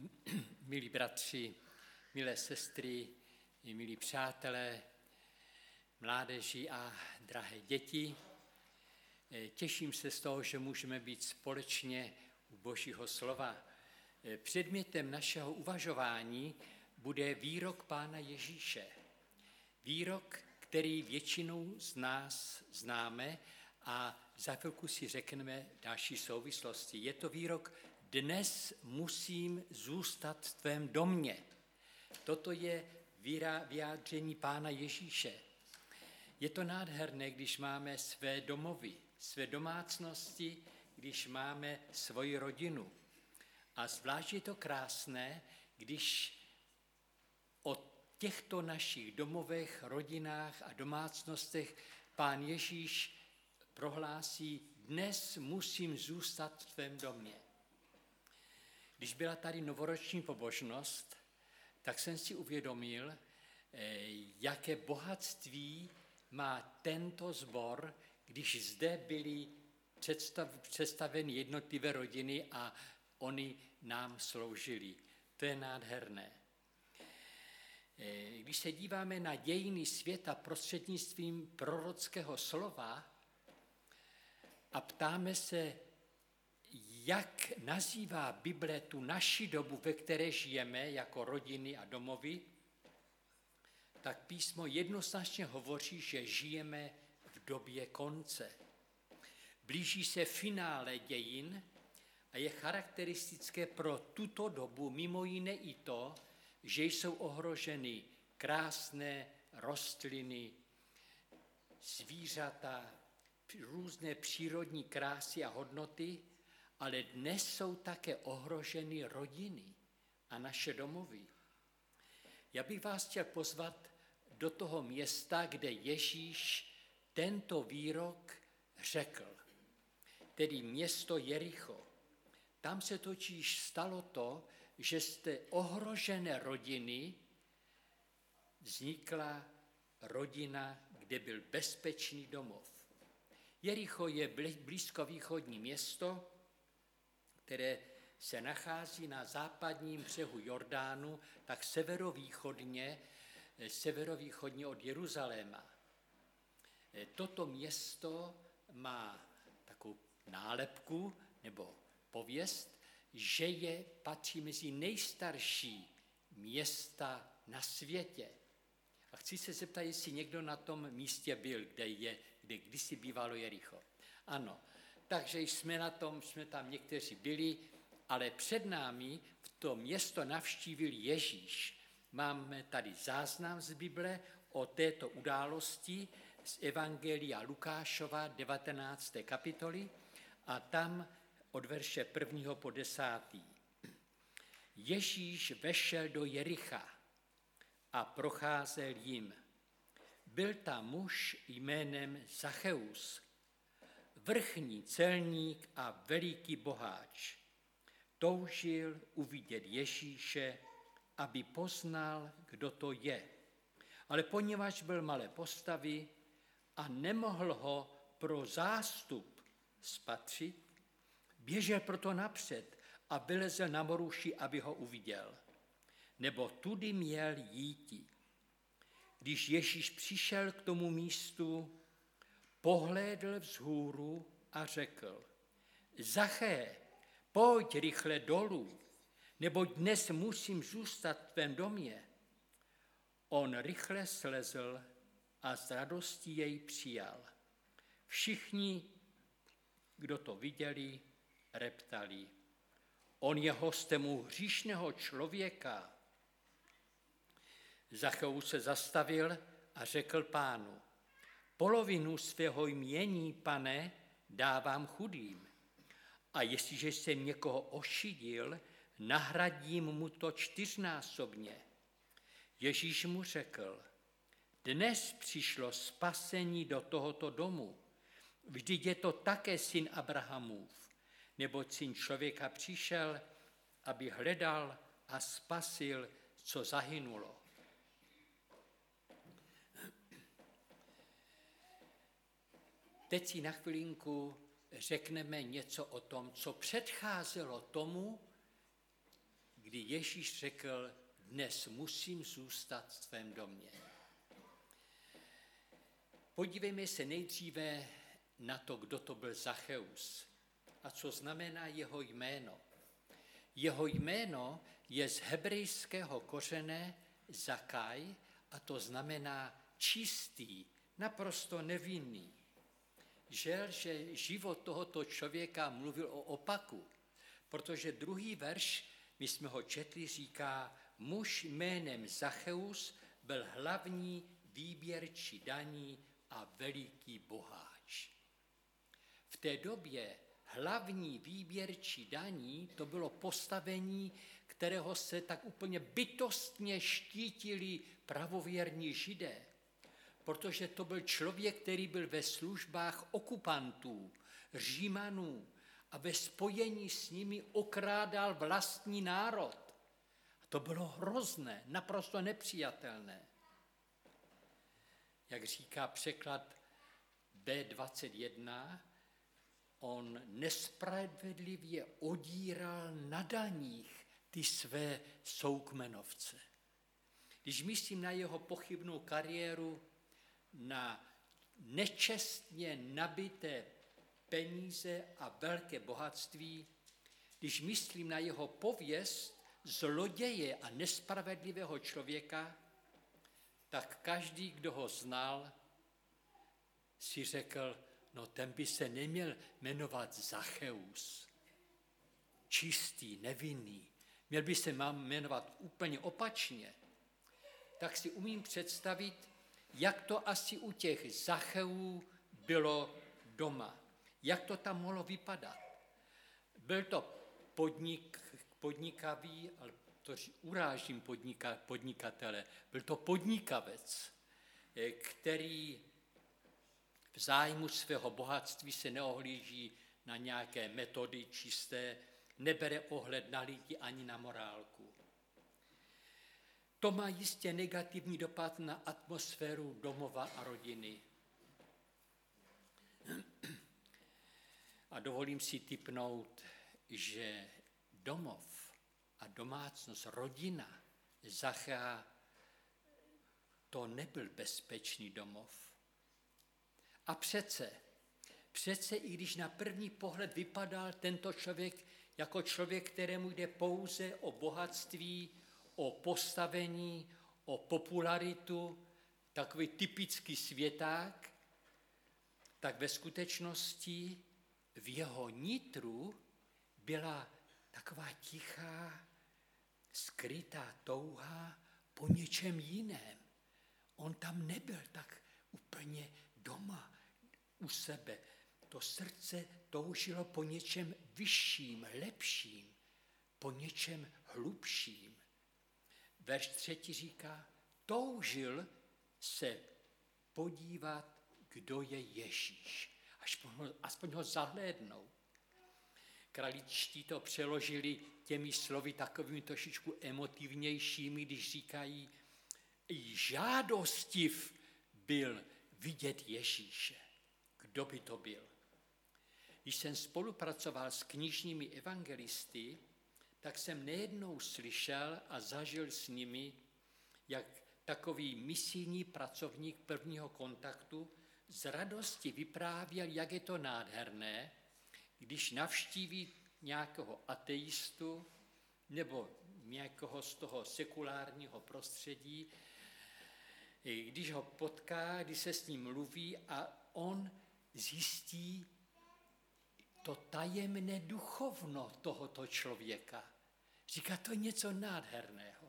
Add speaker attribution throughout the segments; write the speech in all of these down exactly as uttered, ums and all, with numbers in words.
Speaker 1: Milí bratři, milé sestry, milí přátelé, mládeži a drahé děti, těším se z toho, že můžeme být společně u Božího slova. Předmětem našeho uvažování bude výrok Pána Ježíše. Výrok, který většinou z nás známe a za chvilku si řekneme další souvislosti. Je to výrok: dnes musím zůstat v tvém domě. Toto je vyjádření Pána Ježíše. Je to nádherné, když máme své domovy, své domácnosti, když máme svoji rodinu. A zvlášť je to krásné, když o těchto našich domovech, rodinách a domácnostech Pán Ježíš prohlásí: dnes musím zůstat v tvém domě. Když byla tady novoroční pobožnost, tak jsem si uvědomil, jaké bohatství má tento sbor, když zde byly představ, představeny jednotlivé rodiny a oni nám sloužili. To je nádherné. Když se díváme na dějiny světa prostřednictvím prorockého slova a ptáme se, jak nazývá Bible tu naši dobu, ve které žijeme, jako rodiny a domovy, tak písmo jednoznačně hovoří, že žijeme v době konce. Blíží se finále dějin a je charakteristické pro tuto dobu mimo jiné i to, že jsou ohroženy krásné rostliny, zvířata, různé přírodní krásy a hodnoty, ale dnes jsou také ohroženy rodiny a naše domovy. Já bych vás chtěl pozvat do toho města, kde Ježíš tento výrok řekl, tedy město Jericho. Tam se totiž stalo to, že z té ohrožené rodiny vznikla rodina, kde byl bezpečný domov. Jericho je blízkovýchodní město, které se nachází na západním břehu Jordánu, tak severovýchodně, severovýchodně od Jeruzaléma. Toto město má takovou nálepku nebo pověst, že je patří mezi nejstarší města na světě. A chci se zeptat, jestli někdo na tom místě byl, kde, je, kde kdysi bývalo Jericho. Ano, takže jsme na tom, jsme tam někteří byli, ale před námi v to město navštívil Ježíš. Máme tady záznam z Bible o této události z Evangelia Lukášova devatenácté kapitoly a tam od verše prvního po desátý. Ježíš vešel do Jericha a procházel jim. Byl tam muž jménem Zacheus, vrchní celník a veliký boháč. Toužil uvidět Ježíše, aby poznal, kdo to je. Ale poněvadž byl malé postavy a nemohl ho pro zástup spatřit, běžel proto napřed a vylezl na moruši, aby ho uviděl. Nebo tudy měl jíti. Když Ježíš přišel k tomu místu, pohlédl vzhůru a řekl: Zaché, pojď rychle dolů, neboť dnes musím zůstat v tvém domě. On rychle slezl a s radostí jej přijal. Všichni, kdo to viděli, reptali: on je hostem u hříšného člověka. Zacheus se zastavil a řekl Pánu: polovinu svého jmění, pane, dávám chudým. A jestliže jsem někoho ošidil, nahradím mu to čtyřnásobně. Ježíš mu řekl: dnes přišlo spasení do tohoto domu. Vždyť je to také syn Abrahamův, neboť syn člověka přišel, aby hledal a spasil, co zahynulo. Teď si na chvilinku řekneme něco o tom, co předcházelo tomu, kdy kdy Ježíš řekl, dnes musím zůstat v tvém domě. Podívejme se nejdříve na to, kdo to byl Zacheus a co znamená jeho jméno. Jeho jméno je z hebrejského kořene Zakaj a to znamená čistý, naprosto nevinný. Žel, že život tohoto člověka mluvil o opaku, protože druhý verš, my jsme ho četli, říká, muž jménem Zacheus byl hlavní výběrčí daní a veliký boháč. V té době hlavní výběrčí daní to bylo postavení, kterého se tak úplně bytostně štítili pravověrní Židé, protože to byl člověk, který byl ve službách okupantů, Římanů a ve spojení s nimi okrádal vlastní národ. A to bylo hrozné, naprosto nepřijatelné. Jak říká překlad bé dvacet jedna, on nespravedlivě odíral na daních ty své soukmenovce. Když myslím na jeho pochybnou kariéru, na nečestně nabité peníze a velké bohatství, když myslím na jeho pověst zloděje a nespravedlivého člověka, tak každý, kdo ho znal, si řekl, no ten by se neměl jmenovat Zacheus, čistý, nevinný, měl by se mám jmenovat úplně opačně. Tak si umím představit, jak to asi u těch Zacheů bylo doma, jak to tam mohlo vypadat. Byl to podnik, podnikavý, ale to urážím podnika, podnikatele, byl to podnikavec, který v zájmu svého bohatství se neohlíží na nějaké metody čisté, nebere ohled na lidi ani na morálku. To má jistě negativní dopad na atmosféru domova a rodiny. A dovolím si tipnout, že domov a domácnost, rodina Zachea, to nebyl bezpečný domov. A přece, přece i když na první pohled vypadal tento člověk jako člověk, kterému jde pouze o bohatství, o postavení, o popularitu, takový typický světák, tak ve skutečnosti v jeho nitru byla taková tichá, skrytá touha po něčem jiném. On tam nebyl tak úplně doma u sebe. To srdce toužilo po něčem vyšším, lepším, po něčem hlubším. Verš třetí říká, toužil se podívat, kdo je Ježíš. Aspoň ho, aspoň ho zahlédnout. Kraličtí to přeložili těmi slovy takovými trošičku emotivnějšími, když říkají, žádostiv byl vidět Ježíše. Kdo by to byl? Když jsem spolupracoval s knižními evangelisty, tak jsem nejednou slyšel a zažil s nimi, jak takový misijní pracovník prvního kontaktu z radosti vyprávěl, jak je to nádherné, když navštíví nějakého ateistu nebo nějakého z toho sekulárního prostředí, když ho potká, když se s ním mluví a on zjistí to tajemné duchovno tohoto člověka. Říká, to je něco nádherného.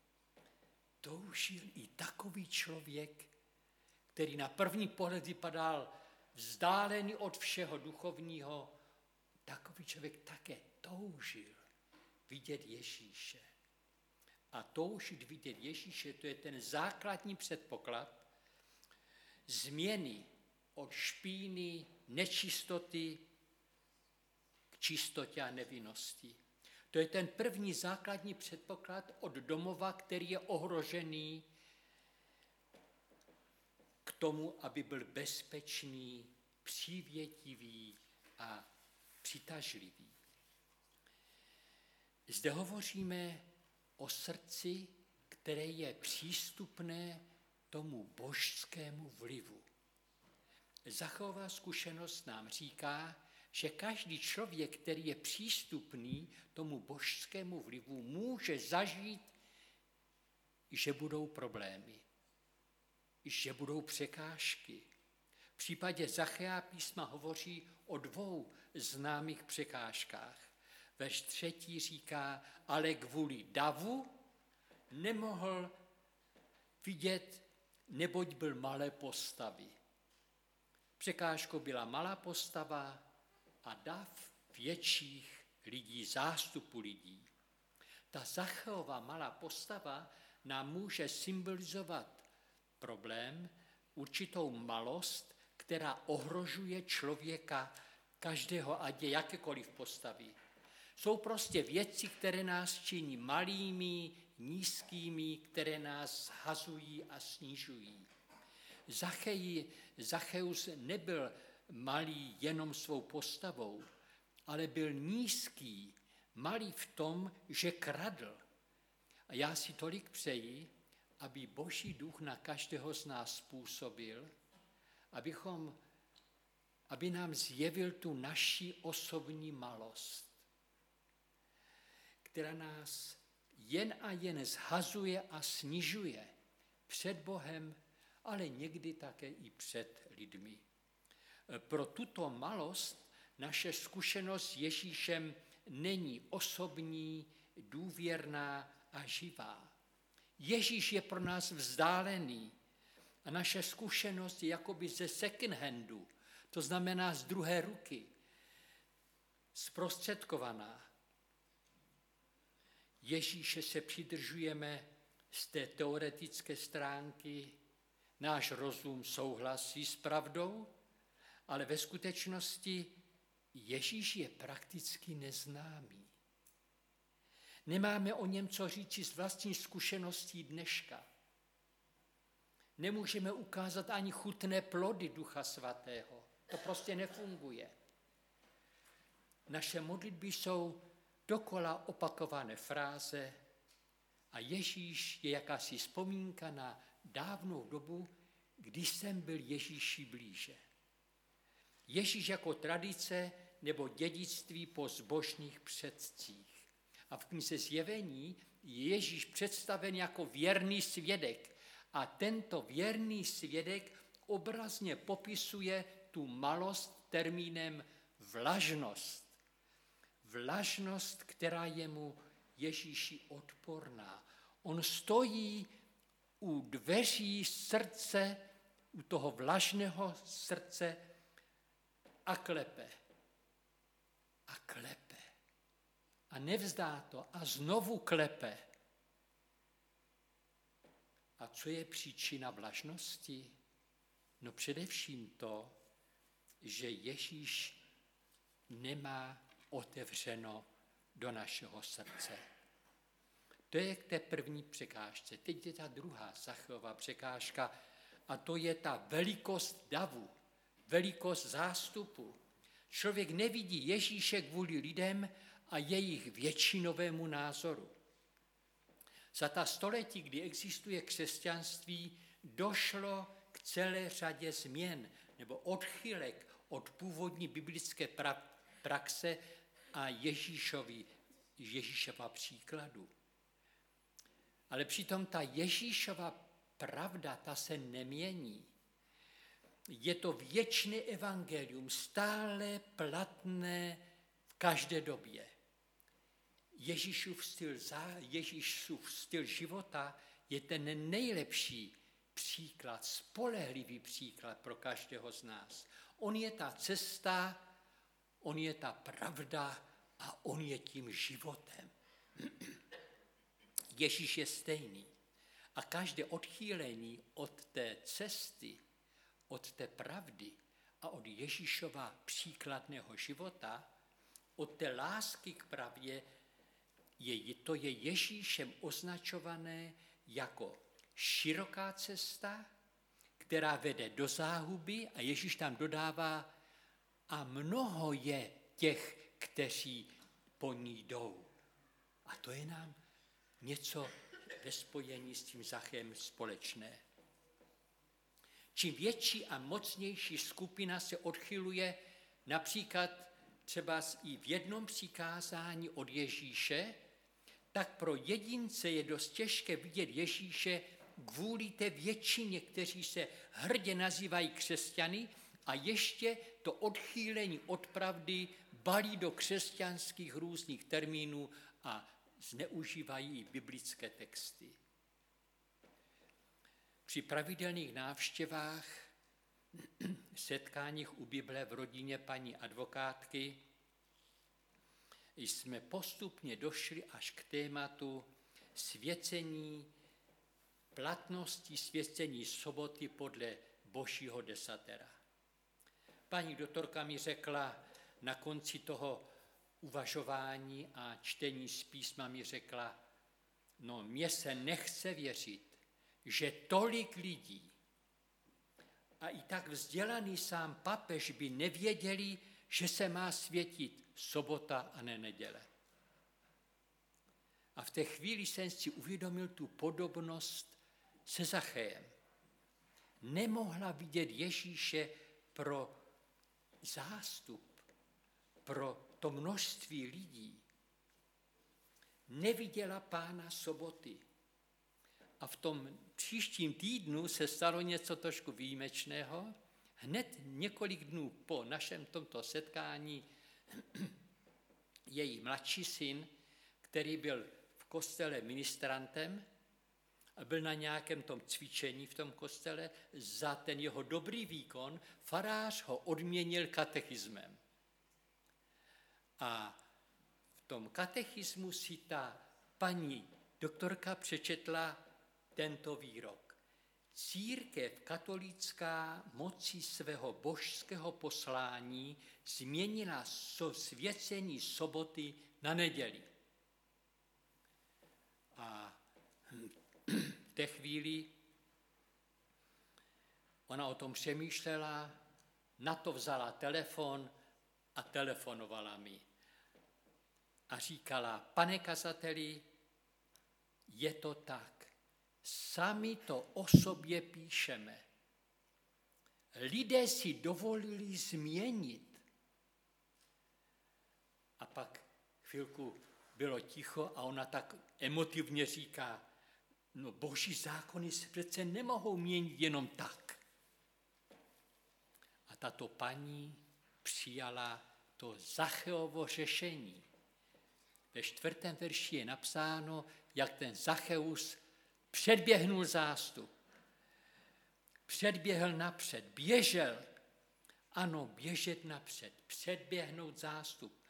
Speaker 1: Toužil i takový člověk, který na první pohled vypadal vzdálený od všeho duchovního, takový člověk také toužil vidět Ježíše. A toužit vidět Ježíše, to je ten základní předpoklad změny od špíny, nečistoty k čistotě a nevinnosti. To je ten první základní předpoklad od domova, který je ohrožený k tomu, aby byl bezpečný, přívětivý a přitažlivý. Zde hovoříme o srdci, které je přístupné tomu božskému vlivu. Zachová zkušenost nám říká, že každý člověk, který je přístupný tomu božskému vlivu, může zažít, že budou problémy, že budou překážky. V případě Zachea písma hovoří o dvou známých překážkách. Verš třetí říká, ale kvůli davu nemohl vidět, neboť byl malé postavy. Překážkou byla malá postava a dav větších lidí, zástupu lidí. Ta Zacheova malá postava nám může symbolizovat problém, určitou malost, která ohrožuje člověka, každého, ať je jakékoliv postavy. Jsou prostě věci, které nás činí malými, nízkými, které nás zhazují a snižují. Zachej, Zacheus nebyl malý jenom svou postavou, ale byl nízký, malý v tom, že kradl. A já si tolik přeji, aby Boží duch na každého z nás způsobil, abychom, aby nám zjevil tu naši osobní malost, která nás jen a jen zhazuje a snižuje před Bohem, ale někdy také i před lidmi. Pro tuto malost naše zkušenost s Ježíšem není osobní, důvěrná a živá. Ježíš je pro nás vzdálený a naše zkušenost je jakoby ze second handu, to znamená z druhé ruky, zprostředkovaná. Ježíše se přidržujeme z té teoretické stránky, náš rozum souhlasí s pravdou, ale ve skutečnosti Ježíš je prakticky neznámý. Nemáme o něm co říci z vlastní zkušeností dneška. Nemůžeme ukázat ani chutné plody Ducha Svatého. To prostě nefunguje. Naše modlitby jsou dokola opakované fráze a Ježíš je jakási vzpomínka na dávnou dobu, kdy jsem byl Ježíši blíže. Ježíš jako tradice nebo dědictví po zbožných předcích. A v knize Zjevení je Ježíš představen jako věrný svědek. A tento věrný svědek obrazně popisuje tu malost termínem vlažnost. Vlažnost, která je mu Ježíši odporná. On stojí u dveří srdce, u toho vlažného srdce a klepe. A klepe. A nevzdá to a znovu klepe. A co je příčina vlažnosti? No především to, že Ježíš nemá otevřeno do našeho srdce. To je k té první překážce. Teď je ta druhá Zacheova překážka a to je ta velikost davu, velikost zástupu. Člověk nevidí Ježíše kvůli lidem a jejich většinovému názoru. Za ta století, kdy existuje křesťanství, došlo k celé řadě změn nebo odchylek od původní biblické pra- praxe a Ježíšovi, Ježíšova příkladu. Ale přitom ta Ježíšova pravda, ta se nemění. Je to věčné evangelium, stále platné v každé době. Ježíšův styl, Ježíšův styl života je ten nejlepší příklad, spolehlivý příklad pro každého z nás. On je ta cesta, on je ta pravda a on je tím životem. Ježíš je stejný. A každé odchýlení od té cesty, od té pravdy a od Ježíšova příkladného života, od té lásky k pravdě, je, to je Ježíšem označované jako široká cesta, která vede do záhuby a Ježíš tam dodává a mnoho je těch, kteří po ní jdou. A to je nám něco ve spojení s tím Zachem společné. Čím větší a mocnější skupina se odchyluje, například třeba i v jednom přikázání od Ježíše, tak pro jedince je dost těžké vidět Ježíše kvůli té většině, kteří se hrdě nazývají křesťany a ještě to odchýlení od pravdy balí do křesťanských různých termínů a zneužívají biblické texty. Při pravidelných návštěvách, setkáních u Bible v rodině paní advokátky jsme postupně došli až k tématu svěcení, platnosti svěcení soboty podle božího desatera. Paní doktorka mi řekla na konci toho uvažování a čtení z písma mi řekla, no mně se nechce věřit, že tolik lidí a i tak vzdělaný sám papež by nevěděli, že se má světit sobota a ne neděle. A v té chvíli jsem si uvědomil tu podobnost se Zachejem. Nemohla vidět Ježíše pro zástup, pro to množství lidí. Neviděla pána soboty. A v tom příštím týdnu se stalo něco trošku výjimečného. Hned několik dnů po našem tomto setkání její mladší syn, který byl v kostele ministrantem a byl na nějakém tom cvičení v tom kostele, za ten jeho dobrý výkon farář ho odměnil katechismem. A v tom katechismu si ta paní doktorka přečetla tento výrok. Církev katolická mocí svého božského poslání změnila svěcení soboty na neděli. A v té chvíli ona o tom přemýšlela, na to vzala telefon a telefonovala mi. A říkala, pane kazateli, je to tak. Sami to o sobě píšeme. Lidé si dovolili změnit. A pak chvilku bylo ticho a ona tak emotivně říká, no boží zákony se přece nemohou měnit jenom tak. A tato paní přijala to Zacheovo řešení. Ve čtvrtém verši je napsáno, jak ten Zacheus předběhnul zástup. Předběhl napřed, běžel. Ano, běžet napřed, předběhnout zástup.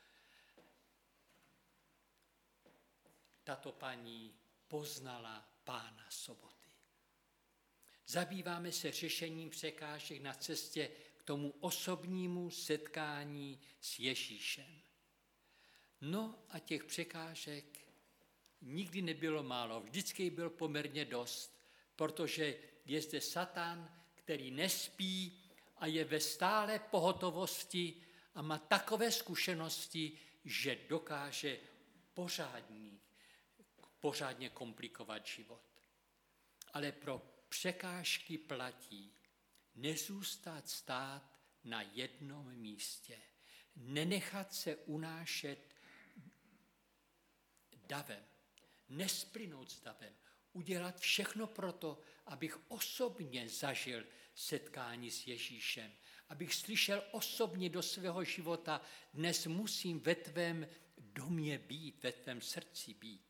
Speaker 1: Tato paní poznala pána soboty. Zabýváme se řešením překážek na cestě k tomu osobnímu setkání s Ježíšem. No a těch překážek nikdy nebylo málo, vždycky byl poměrně dost, protože je zde Satan, který nespí a je ve stále pohotovosti a má takové zkušenosti, že dokáže pořádně, pořádně komplikovat život. Ale pro překážky platí nezůstat stát na jednom místě, nenechat se unášet davem, nesplynout s davem, udělat všechno proto, abych osobně zažil setkání s Ježíšem, abych slyšel osobně do svého života, dnes musím ve tvém domě být, ve tvém srdci být.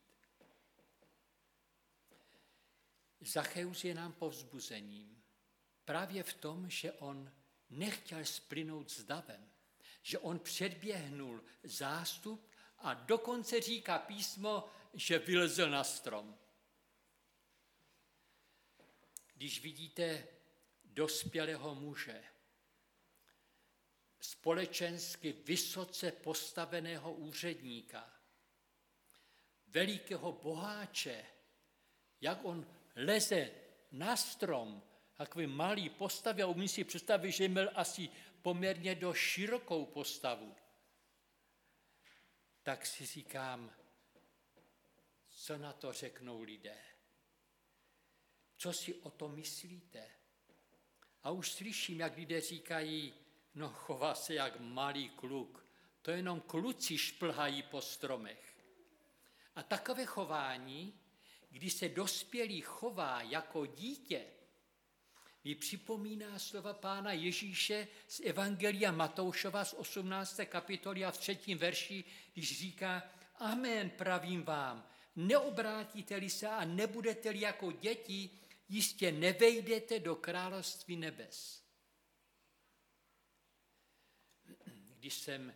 Speaker 1: Zacheus je nám povzbuzením právě v tom, že on nechtěl splynout s davem, že on předběhnul zástup a dokonce říká písmo, že vylezl na strom. Když vidíte dospělého muže, společensky vysoce postaveného úředníka, velikého boháče, jak on leze na strom, takový malý postavě, a umím si představit, že měl asi poměrně dost širokou postavu, tak si říkám, Co na to řeknou lidé? Co si o to myslíte? A už slyším, jak lidé říkají, no chová se jak malý kluk. To jenom kluci šplhají po stromech. A takové chování, když se dospělý chová jako dítě, mi připomíná slova pána Ježíše z Evangelia Matoušova z osmnácté kapitoly a v třetím verši, když říká, amen, pravím vám, neobrátíte-li se a nebudete-li jako děti, jistě nevejdete do království nebes. Když jsem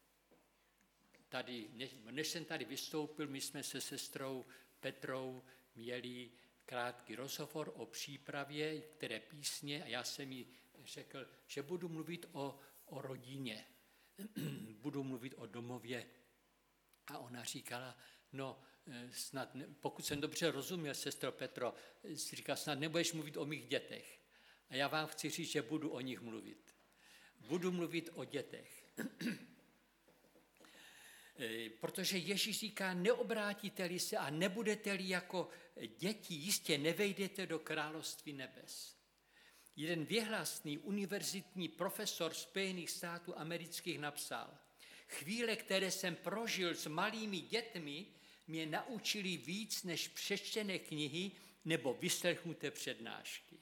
Speaker 1: tady, než jsem tady vystoupil, my jsme se sestrou Petrou měli krátký rozhovor o přípravě, které písně, a já jsem jí řekl, že budu mluvit o, o rodině, budu mluvit o domově. A ona říkala, no snad, pokud jsem dobře rozuměl, sestro Petro, si říkala, snad nebudeš mluvit o mých dětech. A já vám chci říct, že budu o nich mluvit. Budu mluvit o dětech. Protože Ježíš říká, neobrátíte-li se a nebudete-li jako děti, jistě nevejdete do království nebes. Jeden věhlasný univerzitní profesor Spojených států amerických napsal, chvíle, které jsem prožil s malými dětmi, mě naučili víc než přečtené knihy nebo vyslechnuté přednášky.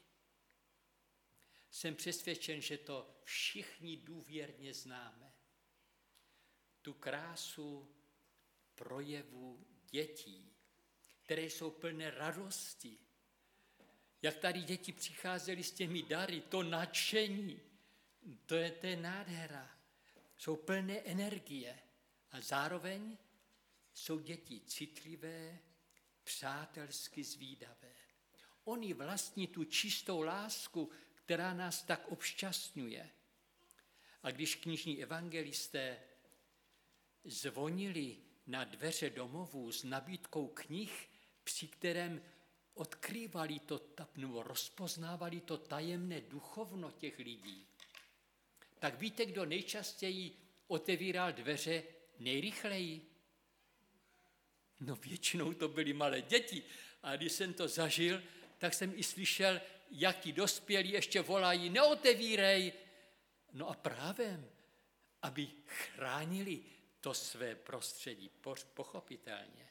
Speaker 1: Jsem přesvědčen, že to všichni důvěrně známe. Tu krásu projevu dětí, které jsou plné radosti. Jak tady děti přicházely s těmi dary, to nadšení, to je, to je nádhera. Jsou plné energie a zároveň jsou děti citlivé, přátelsky zvídavé. Oni vlastní tu čistou lásku, která nás tak obšťastňuje. A když knižní evangelisté zvonili na dveře domovů s nabídkou knih, při kterém odkrývali to, nebo rozpoznávali to tajemné duchovno těch lidí, tak víte, kdo nejčastěji otevíral dveře nejrychleji? No většinou to byly malé děti. A když jsem to zažil, tak jsem i slyšel, jak ti dospělí ještě volají, neotevírej. No a právě, aby chránili to své prostředí, pochopitelně.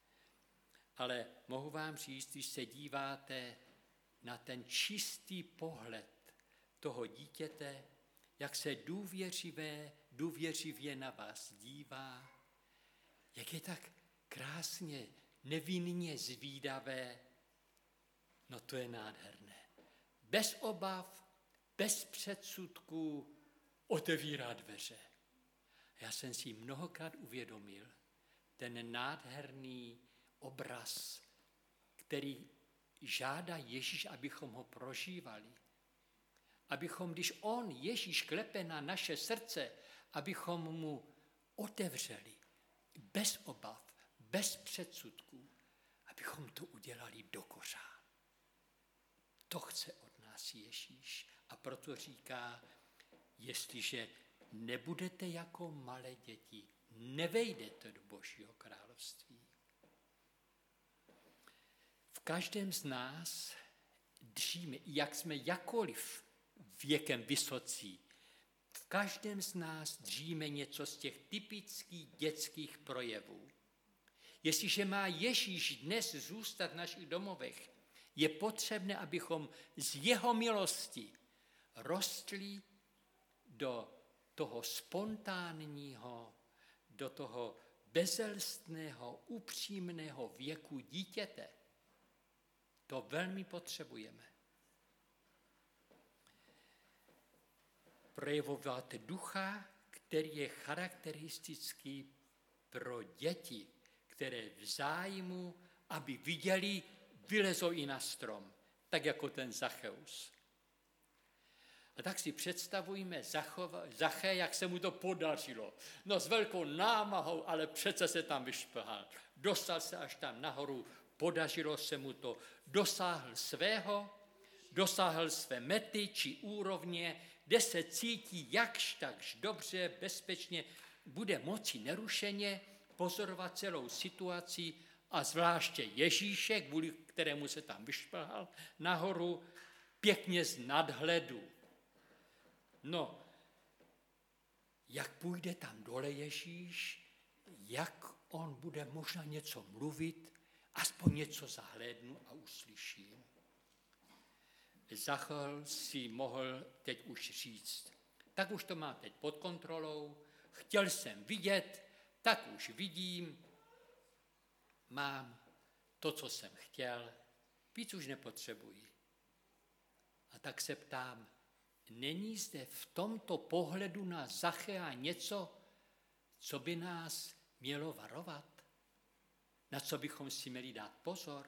Speaker 1: Ale mohu vám říct, když se díváte na ten čistý pohled toho dítěte, jak se důvěřivé, důvěřivě na vás dívá, jak je tak krásně, nevinně zvídavé, no to je nádherné. Bez obav, bez předsudků otevírá dveře. Já jsem si mnohokrát uvědomil ten nádherný obraz, který žádá Ježíš, abychom ho prožívali. Abychom, když on, Ježíš, klepe na naše srdce, abychom mu otevřeli bez obav, bez předsudků, abychom to udělali do kořán. To chce od nás Ježíš. A proto říká, jestliže nebudete jako malé děti, nevejdete do Božího království. V každém z nás dříme, jak jsme jakoliv věkem vysocí, v každém z nás dříme něco z těch typických dětských projevů. Jestliže má Ježíš dnes zůstat v našich domovech, je potřebné, abychom z jeho milosti rostli do toho spontánního, do toho bezelstného, upřímného věku dítěte. To velmi potřebujeme. Projevovat ducha, který je charakteristický pro děti, které v zájmu, aby viděli, vylezou i na strom, tak jako ten Zacheus. A tak si představujeme Zaché, jak se mu to podařilo. No s velkou námahou, ale přece se tam vyšplhal. Dostal se až tam nahoru, podařilo se mu to. Dosáhl svého, dosáhl své mety či úrovně, kde se cítí jakž takž dobře, bezpečně, bude moci nerušeně pozorovat celou situaci a zvláště Ježíše, kvůli kterému se tam vyšplhal nahoru, pěkně z nadhledu. No, jak půjde tam dole Ježíš, jak on bude možná něco mluvit, aspoň něco zahlédnu a uslyším. Zachel si mohl teď už říct, tak už to mám teď pod kontrolou, chtěl jsem vidět, tak už vidím, mám to, co jsem chtěl, víc už nepotřebuji. A tak se ptám, není zde v tomto pohledu na Zachea něco, co by nás mělo varovat? Na co bychom si měli dát pozor?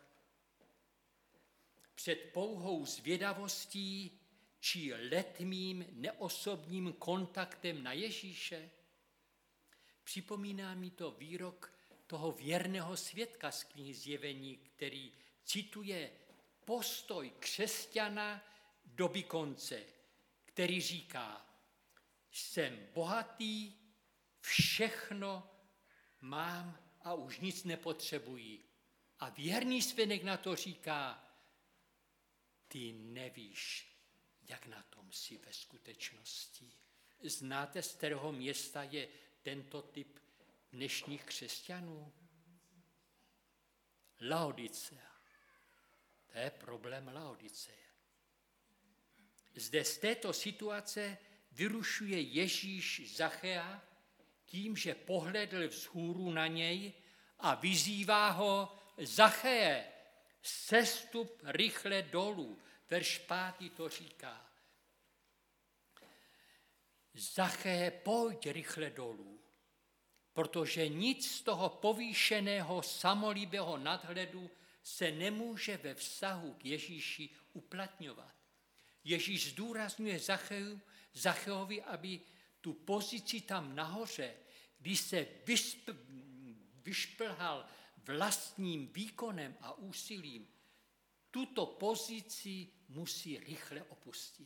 Speaker 1: Před pouhou zvědavostí či letmým neosobním kontaktem na Ježíše? Připomíná mi to výrok toho věrného svědka z knihy Zjevení, který cituje postoj křesťana doby konce, který říká, jsem bohatý, všechno mám a už nic nepotřebuji. A věrný svědek na to říká, ty nevíš, jak na tom jsi ve skutečnosti. Znáte, z kterého města je tento typ dnešních křesťanů? Laodicea. To je problém Laodiceje. Zde z této situace vyrušuje Ježíš Zachea tím, že pohledl vzhůru na něj a vyzývá ho, Zacheje, sestup rychle dolů. Verš pátý to říká. Zacheje, pojď rychle dolů, protože nic z toho povýšeného samolíbého nadhledu se nemůže ve vztahu k Ježíši uplatňovat. Ježíš zdůrazňuje Zacheu, Zacheovi, aby tu pozici tam nahoře, když se vysp, vyšplhal vlastním výkonem a úsilím, tuto pozici musí rychle opustit.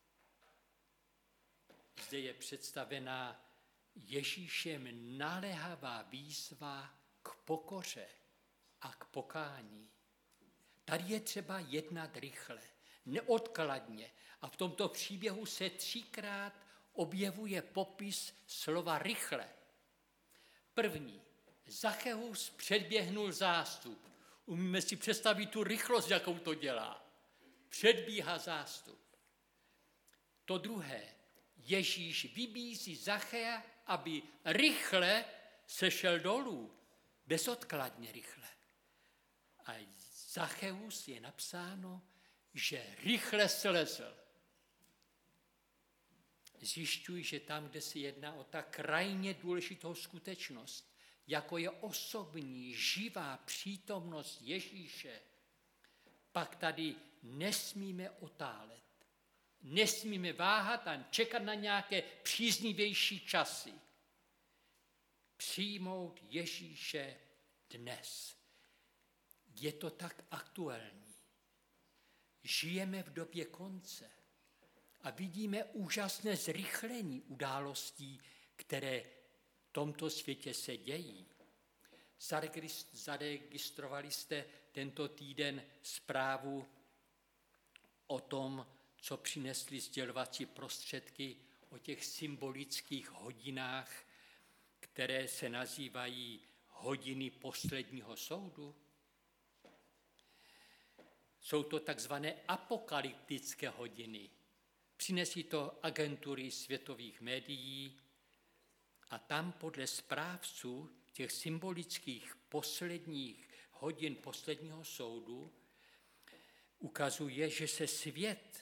Speaker 1: Zde je představená Ježíšem naléhavá výzva k pokoře a k pokání. Tady je třeba jednat rychle, neodkladně. A v tomto příběhu se třikrát objevuje popis slova rychle. První, Zacheus předběhnul zástup. Umíme si představit tu rychlost, jakou to dělá. Předbíhá zástup. To druhé, Ježíš vybízí Zachea, aby rychle sešel dolů. Bezodkladně rychle. A Zacheus je napsáno, že rychle slezl. Zjišťuji, že tam, kde se jedná o tak krajně důležitou skutečnost, jako je osobní, živá přítomnost Ježíše, pak tady nesmíme otálet. Nesmíme váhat a čekat na nějaké příznivější časy. Přijmout Ježíše dnes. Je to tak aktuální. Žijeme v době konce a vidíme úžasné zrychlení událostí, které v tomto světě se dějí. Zaregistrovali jste tento týden zprávu o tom, co přinesly sdělovací prostředky o těch symbolických hodinách, které se nazývají hodiny posledního soudu? Jsou to takzvané apokalyptické hodiny. Přinesí to agentury světových médií a tam podle správců těch symbolických posledních hodin posledního soudu ukazuje, že se svět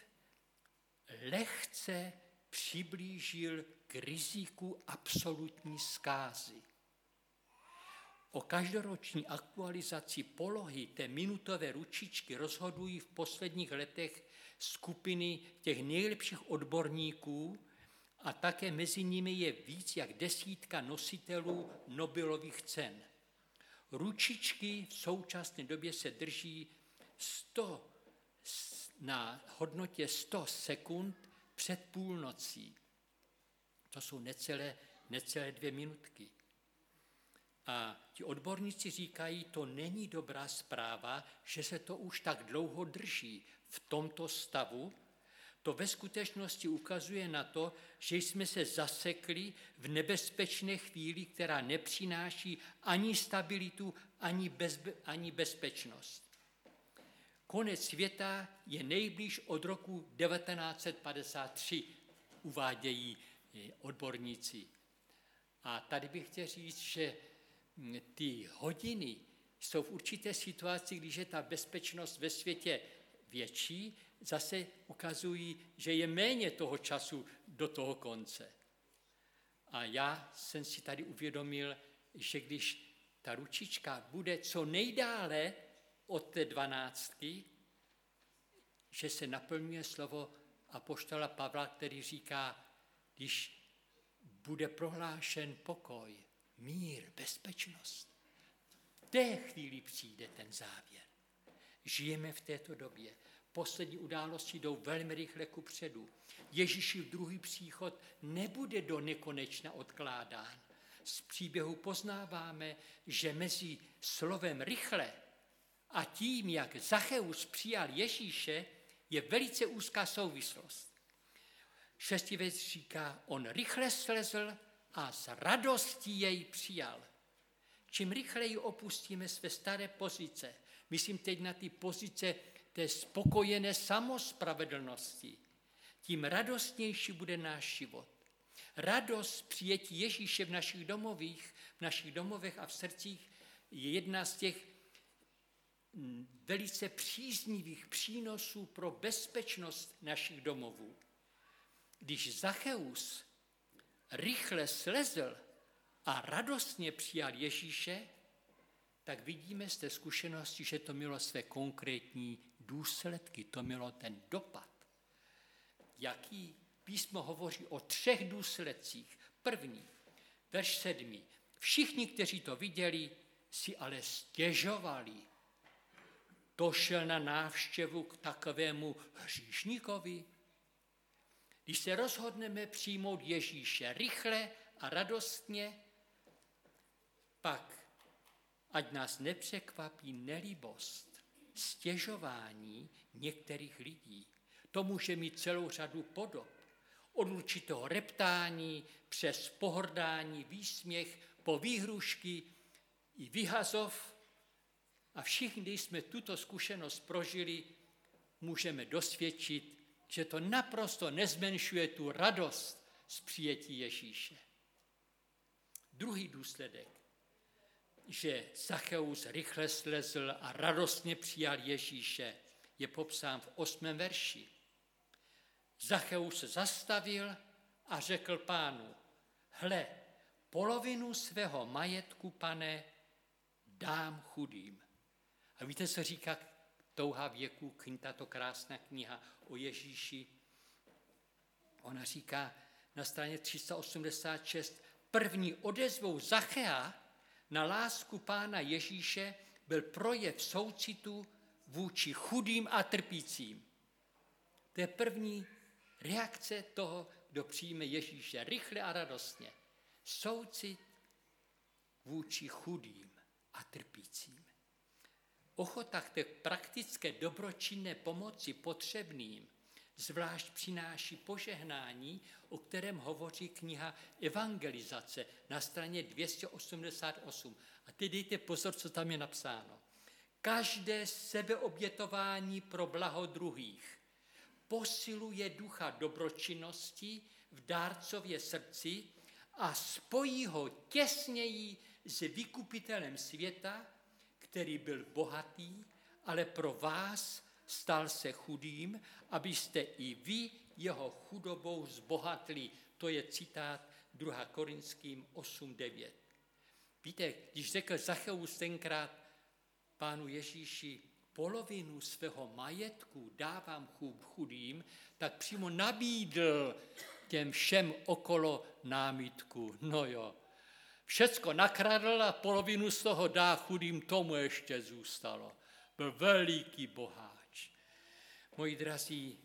Speaker 1: lehce přiblížil k riziku absolutní zkázy. O každoroční aktualizaci polohy té minutové ručičky rozhodují v posledních letech skupiny těch nejlepších odborníků a také mezi nimi je víc jak desítka nositelů Nobelových cen. Ručičky v současné době se drží sto, na hodnotě sto sekund před půlnocí. To jsou necelé, necelé dvě minutky. A ti odborníci říkají, to není dobrá zpráva, že se to už tak dlouho drží v tomto stavu. To ve skutečnosti ukazuje na to, že jsme se zasekli v nebezpečné chvíli, která nepřináší ani stabilitu, ani, bezbe, ani bezpečnost. Konec světa je nejblíž od roku devatenáct set padesát tři, uvádějí odborníci. A tady bych chtěl říct, že ty hodiny jsou v určité situaci, když je ta bezpečnost ve světě větší, zase ukazují, že je méně toho času do toho konce. A já jsem si tady uvědomil, že když ta ručička bude co nejdále od té dvanáctky, že se naplňuje slovo apoštola Pavla, který říká, když bude prohlášen pokoj, mír, bezpečnost, v té chvíli přijde ten závěr. Žijeme v této době. Poslední události jdou velmi rychle kupředu. Ježíšův druhý příchod nebude do nekonečna odkládán. Z příběhu poznáváme, že mezi slovem rychle a tím, jak Zacheus přijal Ježíše, je velice úzká souvislost. Šestý verš říká, on rychle slezl a s radostí jej přijal. Čím rychleji opustíme své staré pozice, myslím teď na ty pozice té spokojené samospravedlnosti, tím radostnější bude náš život. Radost přijetí Ježíše v našich domovích, v našich domovech a v srdcích je jedna z těch velice příznivých přínosů pro bezpečnost našich domovů. Když Zacheus rychle slezl a radostně přijal Ježíše, tak vidíme z té zkušenosti, že to mělo své konkrétní důsledky, to mělo ten dopad. Jaký písmo hovoří o třech důsledcích. První, verš sedmý. Všichni, kteří to viděli, si ale stěžovali. To šel na návštěvu k takovému hříšníkovi. Když se rozhodneme přijmout Ježíše rychle a radostně, pak ať nás nepřekvapí nelíbost, stěžování některých lidí. To může mít celou řadu podob. Od určitého reptání, přes pohrdání, výsměch, po výhrušky i vyhazov. A všichni, když jsme tuto zkušenost prožili, můžeme dosvědčit, že to naprosto nezmenšuje tu radost z přijetí Ježíše. Druhý důsledek, že Zacheus rychle slezl a radostně přijal Ježíše, je popsán v osmém verši. Zacheus se zastavil a řekl Pánu, hle, polovinu svého majetku, pane, dám chudým. A víte, co říká Touha věku, tato krásná kniha o Ježíši? Ona říká na straně tři sta osmdesát šest, první odezvou Zachea na lásku Pána Ježíše byl projev soucitu vůči chudým a trpícím. To je první reakce toho, kdo přijme Ježíše rychle a radostně. Soucit vůči chudým a trpícím. Ochota k té praktické dobročinné pomoci potřebným zvlášť přináší požehnání, o kterém hovoří kniha Evangelizace na straně dvě stě osmdesát osm. A teď dejte pozor, co tam je napsáno. Každé sebeobětování pro blaho druhých posiluje ducha dobročinnosti v dárcově srdci a spojí ho těsněji s vykupitelem světa, který byl bohatý, ale pro vás stal se chudým, abyste i vy jeho chudobou zbohatli. To je citát druhá Korinským osm devět. Víte, když řekl Zacheus tenkrát Pánu Ježíši, polovinu svého majetku dávám chudým, tak přímo nabídl těm všem okolo námitku. No jo, všecko nakradl a polovinu z toho dá chudým, tomu ještě zůstalo. Byl veliký boháč. Moji drazí,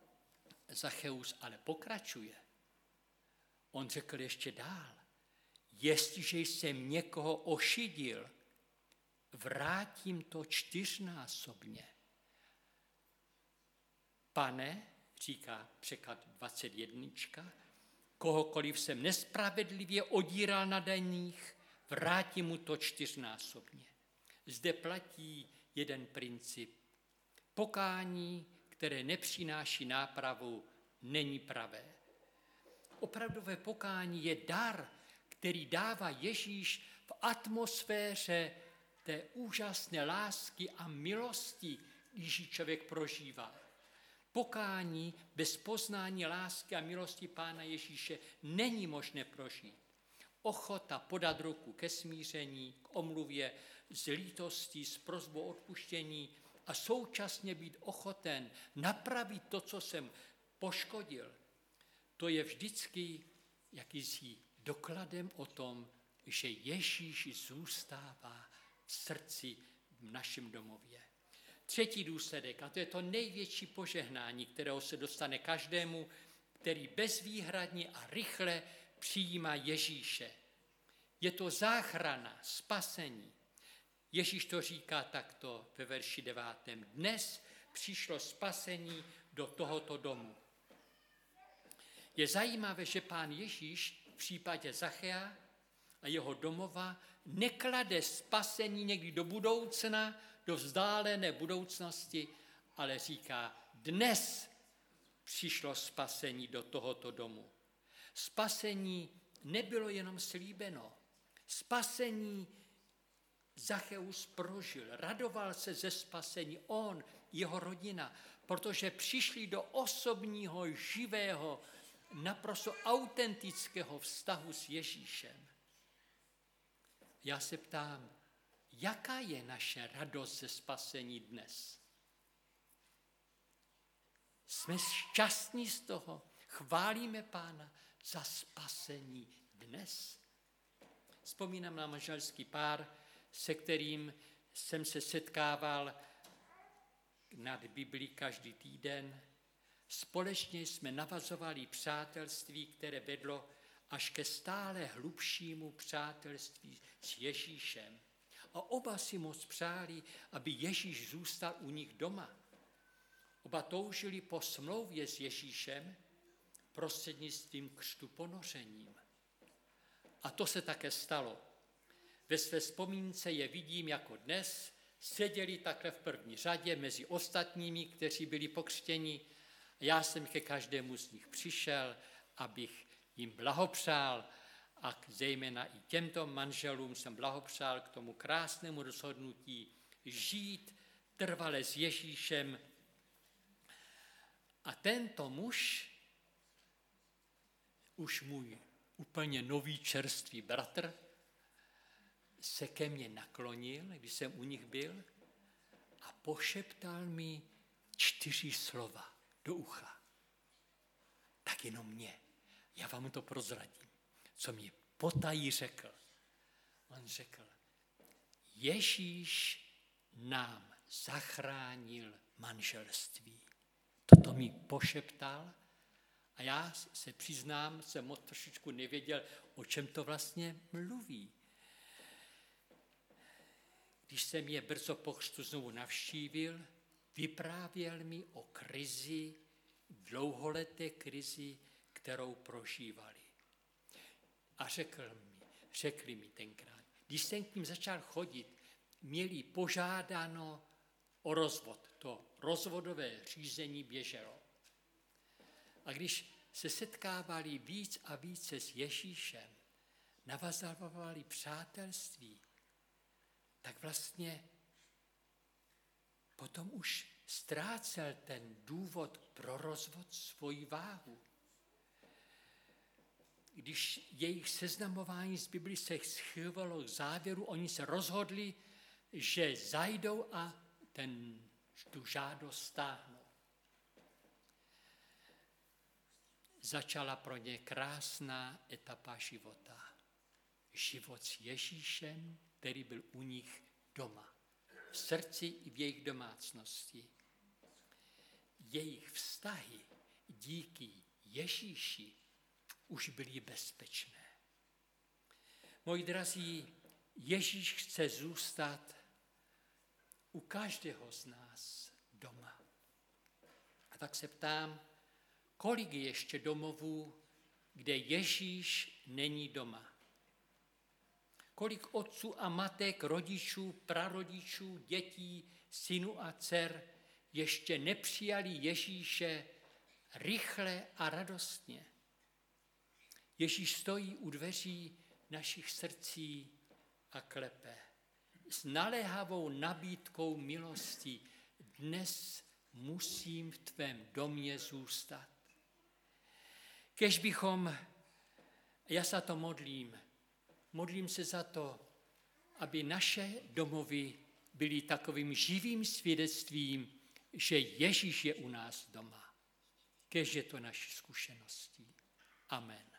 Speaker 1: Zacheus ale pokračuje. On řekl ještě dál. jestliže jsem někoho ošidil, vrátím to čtyřnásobně. Pane, říká překlad dvacet jedna, kohokoliv jsem nespravedlivě odíral na daních, vrátím mu to čtyřnásobně. Zde platí jeden princip. Pokání, které nepřináší nápravu, není pravé. Opravdové pokání je dar, který dává Ježíš v atmosféře té úžasné lásky a milosti, když ji člověk prožívá. Pokání bez poznání lásky a milosti Pána Ježíše není možné prožít. Ochota podat ruku ke smíření, k omluvě, s lítostí, s prosbou odpuštění a současně být ochoten napravit to, co jsem poškodil, to je vždycky jakýsi dokladem o tom, že Ježíš zůstává v srdci v našem domově. Třetí důsledek, a to je to největší požehnání, kterého se dostane každému, který bezvýhradně a rychle přijímá Ježíše. Je to záchrana, spasení. Ježíš to říká takto ve verši devátém. Dnes přišlo spasení do tohoto domu. Je zajímavé, že Pán Ježíš v případě Zachea a jeho domova neklade spasení někdy do budoucna, do vzdálené budoucnosti, ale říká, dnes přišlo spasení do tohoto domu. Spasení nebylo jenom slíbeno. Spasení Zacheus prožil, radoval se ze spasení on, jeho rodina, protože přišli do osobního, živého, naprosto autentického vztahu s Ježíšem. Já se ptám, jaká je naše radost ze spasení dnes? Jsme šťastní z toho, chválíme Pána za spasení dnes. Vzpomínám na manželský pár, se kterým jsem se setkával nad Biblí každý týden. Společně jsme navazovali přátelství, které vedlo až ke stále hlubšímu přátelství s Ježíšem. A oba si moc přáli, aby Ježíš zůstal u nich doma. Oba toužili po smlouvě s Ježíšem prostřednictvím křtu ponořením. A to se také stalo. Ve své vzpomínce je vidím jako dnes, seděli takhle v první řadě mezi ostatními, kteří byli pokřtěni. Já jsem ke každému z nich přišel, abych jim blahopřál a zejména i těmto manželům jsem blahopřál k tomu krásnému rozhodnutí žít trvale s Ježíšem. A tento muž, už můj úplně nový čerstvý bratr, se ke mně naklonil, když jsem u nich byl, a pošeptal mi čtyři slova do ucha. Tak jenom mě. Já vám to prozradím, co mi potají řekl. On řekl, Ježíš nám zachránil manželství. Toto mi pošeptal a já se přiznám, jsem moc trošičku nevěděl, o čem to vlastně mluví. Když jsem je brzo po křtu znovu navštívil, vyprávěl mi o krizi, dlouholeté krizi, kterou prožívali. A řekl mi, řekli mi tenkrát, když jsem k ním začal chodit, měli požádáno o rozvod. To rozvodové řízení běželo. A když se setkávali víc a více s Ježíšem, navazovali přátelství, tak vlastně potom už ztrácel ten důvod pro rozvod svoji váhu. Když jejich seznamování z Biblí se schylovalo k závěru, oni se rozhodli, že zajdou a ten, tu žádost stáhnou. Začala pro ně krásná etapa života. Život s Ježíšem, který byl u nich doma. V srdci i v jejich domácnosti. Jejich vztahy díky Ježíši už byly bezpečné. Moji drazí, Ježíš chce zůstat u každého z nás doma. A tak se ptám, kolik je ještě domovů, kde Ježíš není doma? Kolik otců a matek, rodičů, prarodičů, dětí, synů a dcer ještě nepřijali Ježíše rychle a radostně? Ježíš stojí u dveří našich srdcí a klepe s naléhavou nabídkou milosti. Dnes musím v tvém domě zůstat. Kež bychom, já se to modlím, modlím se za to, aby naše domovy byly takovým živým svědectvím, že Ježíš je u nás doma. Kež je to naší zkušeností. Amen.